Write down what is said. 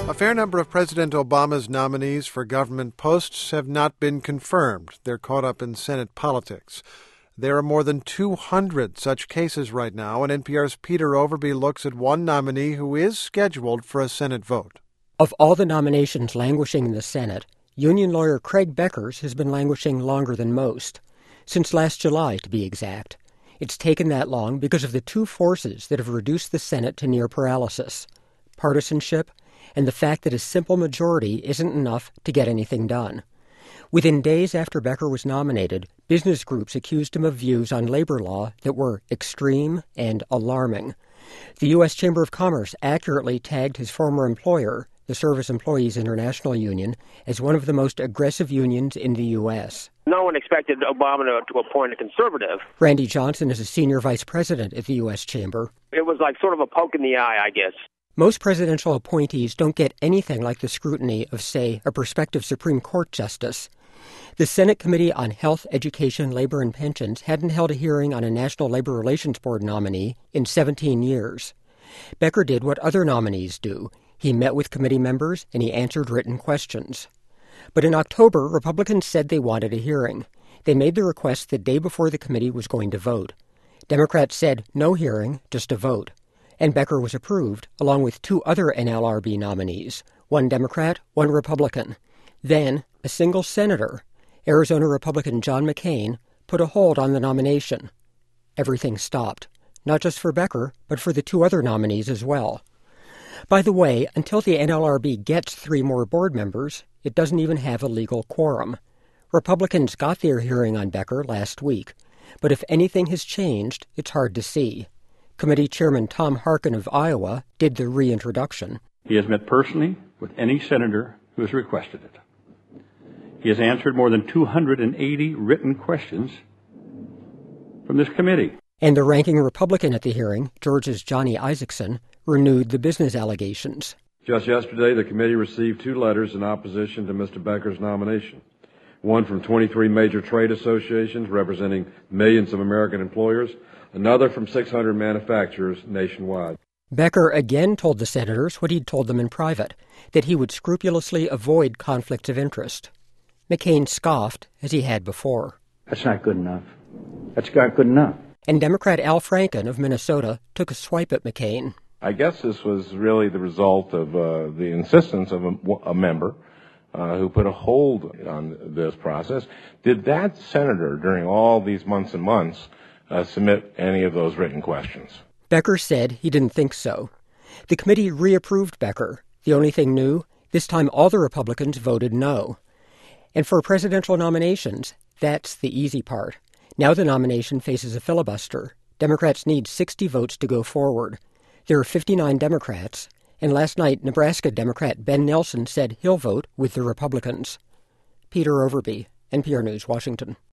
A fair number of President Obama's nominees for government posts have not been confirmed. They're caught up in Senate politics. There are more than 200 such cases right now, and NPR's Peter Overby looks at one nominee who is scheduled for a Senate vote. Of all the nominations languishing in the Senate, union lawyer Craig Becker's has been languishing longer than most. Since last July, to be exact. It's taken that long because of the two forces that have reduced the Senate to near paralysis: partisanship and the fact that a simple majority isn't enough to get anything done. Within days after Becker was nominated, business groups accused him of views on labor law that were extreme and alarming. The U.S. Chamber of Commerce accurately tagged his former employer, the Service Employees International Union, as one of the most aggressive unions in the U.S. No one expected Obama to appoint a conservative. Randy Johnson is a senior vice president at the U.S. Chamber. It was like sort of a poke in the eye, I guess. Most presidential appointees don't get anything like the scrutiny of, say, a prospective Supreme Court justice. The Senate Committee on Health, Education, Labor, and Pensions hadn't held a hearing on a National Labor Relations Board nominee in 17 years. Becker did what other nominees do. He met with committee members and he answered written questions. But in October, Republicans said they wanted a hearing. They made the request the day before the committee was going to vote. Democrats said no hearing, just a vote. And Becker was approved, along with two other NLRB nominees, one Democrat, one Republican. Then, a single senator, Arizona Republican John McCain, put a hold on the nomination. Everything stopped, not just for Becker, but for the two other nominees as well. By the way, until the NLRB gets 3 more board members, it doesn't even have a legal quorum. Republicans got their hearing on Becker last week, but if anything has changed, it's hard to see. Committee Chairman Tom Harkin of Iowa did the reintroduction. He has met personally with any senator who has requested it. He has answered more than 280 written questions from this committee. And the ranking Republican at the hearing, Georgia's Johnny Isakson, renewed the business allegations. Just yesterday, the committee received 2 letters in opposition to Mr. Becker's nomination. One from 23 major trade associations representing millions of American employers, another from 600 manufacturers nationwide. Becker again told the senators what he'd told them in private, that he would scrupulously avoid conflicts of interest. McCain scoffed, as he had before. That's not good enough. That's not good enough. And Democrat Al Franken of Minnesota took a swipe at McCain. I guess this was really the result of the insistence of a member who put a hold on this process. Did that senator, during all these months and months, submit any of those written questions? Becker said he didn't think so. The committee reapproved Becker. The only thing new, this time all the Republicans voted no. And for presidential nominations, that's the easy part. Now the nomination faces a filibuster. Democrats need 60 votes to go forward. There are 59 Democrats, and last night Nebraska Democrat Ben Nelson said he'll vote with the Republicans. Peter Overby, NPR News, Washington.